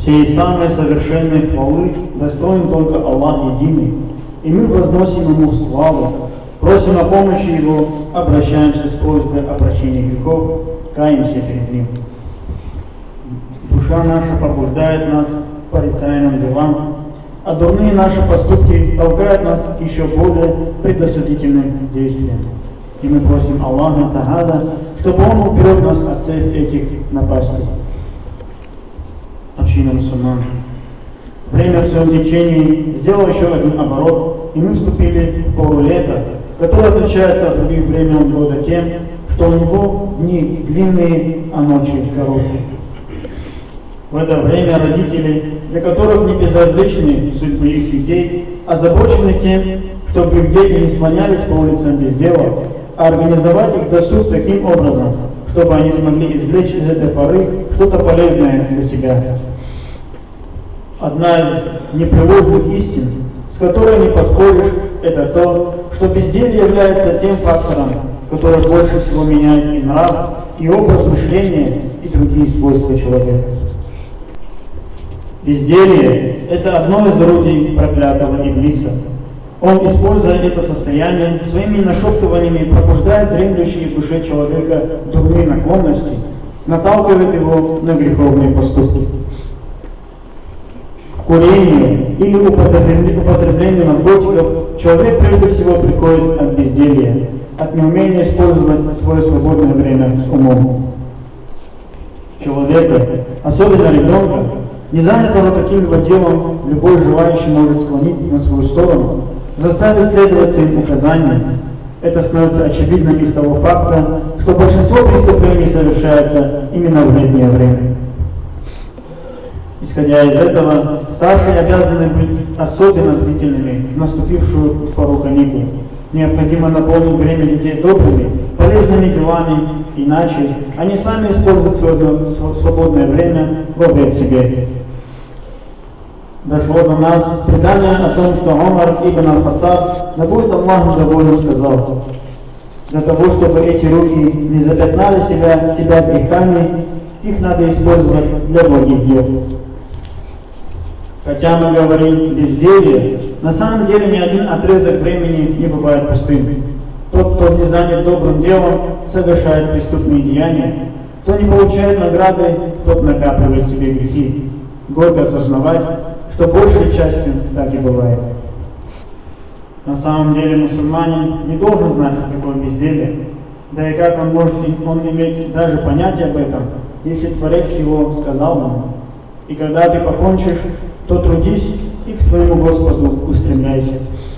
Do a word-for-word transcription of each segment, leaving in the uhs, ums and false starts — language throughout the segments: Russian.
Всей самой совершенной хвалы достоин только Аллах Единый, и мы возносим Ему славу, просим о помощи Его, обращаемся с просьбой о прощении грехов, каемся перед Ним. Душа наша побуждает нас к порицаемым делам, а дурные наши поступки толкают нас к еще более предосудительным действиям. И мы просим Аллаха Тааля, чтобы Он уберег нас от всех этих напастей. Община мусульман. Время в своем течении сделало еще один оборот, и мы вступили в пору лета, которое отличается от других времен года тем, что у него дни длинные, а ночи короткие. В это время родители, для которых не безразличны судьбы их детей, озабочены тем, чтобы их дети не слонялись по улицам без дела, а организовать их досуг таким образом, чтобы они смогли извлечь из этой поры что-то полезное для себя. Одна из непреложных истин, с которой не поспоришь, это то, что безделье является тем фактором, который больше всего меняет и нрав, и образ мышления, и другие свойства человека. Безделье – это одно из орудий проклятого Иблиса. Он, используя это состояние, своими нашептываниями пробуждает дремлющие в душе человека дурные наклонности, наталкивает его на греховные поступки. К курению или употреблению наркотиков человек прежде всего приходит от безделья, от неумения использовать свое свободное время с умом. Человека, особенно ребенка, не занятого каким-либо делом, любой желающий может склонить на свою сторону, заставить следовать своим указаниям. Это становится очевидным из того факта, что большинство преступлений совершается именно в летнее время. Исходя из этого, старшие обязаны быть особенно бдительными в наступившую пору каникул. Необходимо наполнить время детей добрыми, полезными делами, иначе они сами используют свое свободное время во вред себе. Дошло до нас предание о том, что Умар ибн аль-Хаттаб, да будет Аллах доволен, сказал: для того, чтобы эти руки не запятнали себя, тебя грехами, их надо использовать для благих дел. Хотя мы говорим безделье, на самом деле ни один отрезок времени не бывает пустым. Тот, кто не занят добрым делом, совершает преступные деяния. Кто не получает награды, тот накапливает себе грехи. Горько осознавать, что большей частью так и бывает. На самом деле мусульманин не должен знать, что такое безделье, да и как он может он иметь даже понятие об этом, если Творец его сказал ему: и когда ты покончишь, то трудись и к твоему Господу устремляйся.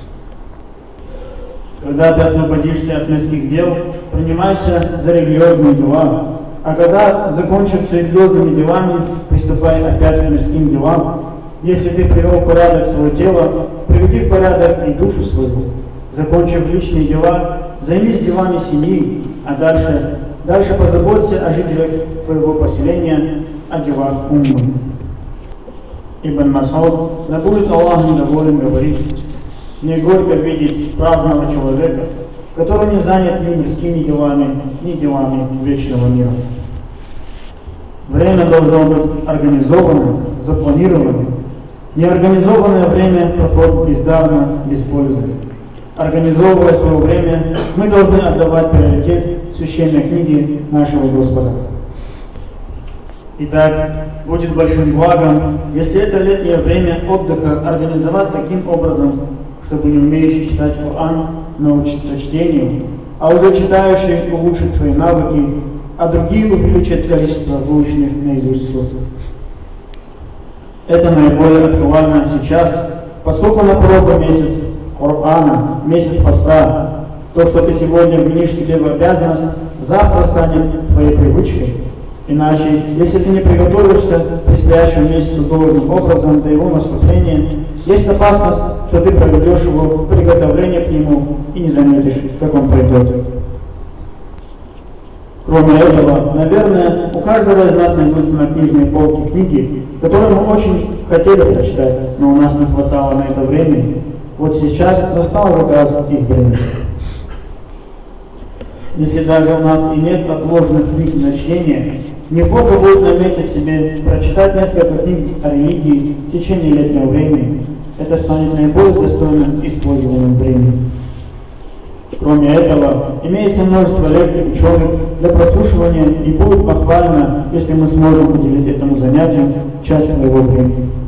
Когда ты освободишься от мирских дел, принимайся за религиозные дела, а когда закончишь с религиозными делами, приступай опять к мирским делам. Если ты привел в порядок свое тело, приведи в порядок и душу свою. Закончив личные дела, займись делами семьи, а дальше, дальше позаботься о жителях твоего поселения, о делах умных. Ибн Мас'уд, да будет Аллах недоволен, говорит: мне горько видеть праздного человека, который не занят ни мирскими делами, ни делами вечного мира. Время должно быть организованным, запланированным. Неорганизованное время проходит бездарно, без пользы. Организовывая свое время, мы должны отдавать приоритет священной книге нашего Господа. Итак, будет большим благом, если это летнее время отдыха организовать таким образом, чтобы не умеющий читать Коран научиться чтению, а уже читающий улучшить свои навыки, а другие увеличат количество выученных наизусть слов. Это наиболее актуально сейчас, поскольку на порогу месяц Корана, месяц поста. То, что ты сегодня вменишь себе в обязанность, завтра станет твоей привычкой. Иначе, если ты не приготовишься к предстоящему месяцу должным образом до его наступления, есть опасность, что ты проведешь его приготовление к нему и не заметишь, как он придет. Кроме этого, наверное, у каждого из нас найдутся на книжной полке книги, которые мы очень хотели прочитать, но у нас не хватало на это времени. Вот сейчас настал как раз их время. Если даже у нас и нет отложенных книг на чтение, неплохо будет наметить себе прочитать несколько книг о религии в течение летнего времени. Это станет наиболее достойным использованием времени. Кроме этого, имеется множество лекций ученых для прослушивания, и будет похвально, если мы сможем уделить этому занятию часть своего времени.